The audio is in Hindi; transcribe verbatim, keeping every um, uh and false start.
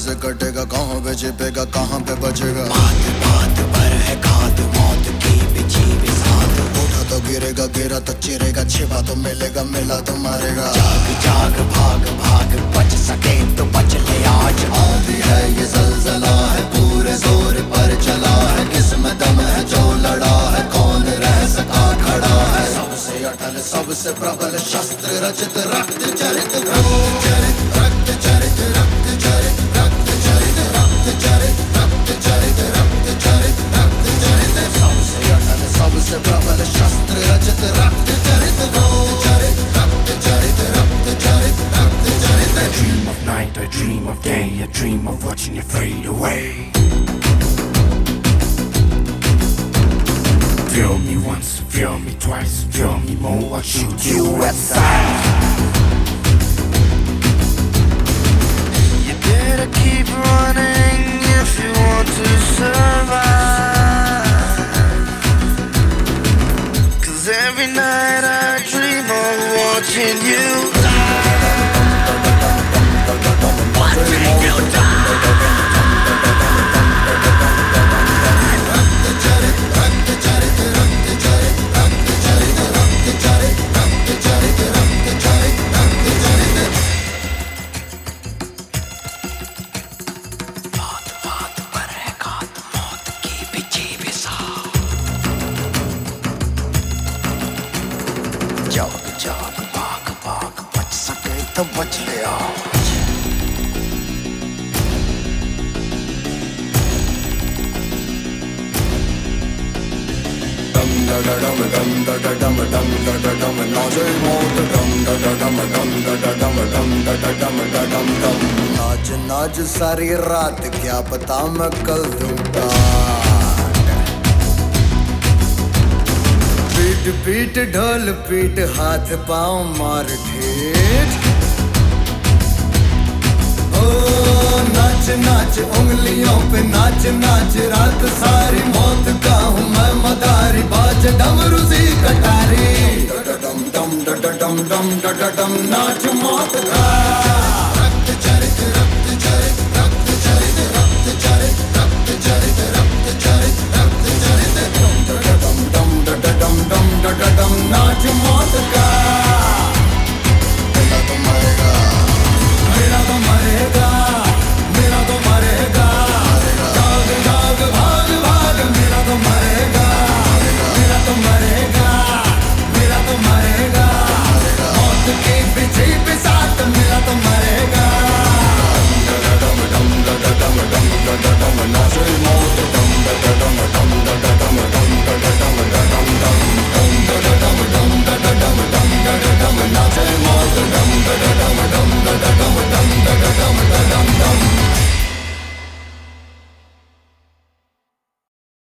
से कटेगा, कहाँ पे छिपेगा, कहाँ पे बचेगा। बात बात पर है खाद मौत की बिछी बिसात। उठा तो गिरेगा, गिरा तो चिरेगा, छिपा तो मिलेगा, मिला तो मारेगा। जाग जाग भाग भाग बच सके तो बच ले आज। आंधी है ये ज़लज़ला है, पूरे जोर पर चला है, किसमें दम है जो लड़ा है, कौन रह सका खड़ा है। सबसे अटल सबसे प्रबल शस्त्र रचित रक्त चरित रक्त चरित रक्त चरित रक्त चरित रक्त चरित रक्त चरित रक्त चरित रक्त चरित रक्त चरित। सबसे अटल सबसे प्रबल शस्त्र रचित रक्त चरित रक्त चरित रक्त चरित रक्त चरित रक्त चरित। I dream of night, I dream of day, I dream of watching you fade away. Feel me once, feel me twice, feel me more, I'll shoot you at sight. You better keep running if you want to survive. Cause every night I dream of watching you die. Watching you die. जाग जाग भाग भाग बच सके तो बच ले आज। डम डा डा डम डम डा डा डम डम डा डा डम नाचे मौत डम डा डा डम डम डा डा डम डम डा डा डम डा डम डम। नाच नाच सारी रात, क्या पता मैं कल दूंगा। पीट पीट ढोल पीट, हाथ पाँव मार ठेठ। ओ नाच नाच उंगलियों पे नाच नाच, रात सारी मौत का हूँ मैं मदारी, बाज डमरू सी कटारी। डम डम डम डम डम डम नाच मौत का। रक्त चरित रक्त चरित रक्त चरित रक्त चरित रक्त चरित रक्त चरित रक्त चरित। डम डम डम डम डम डम नाच मौत का।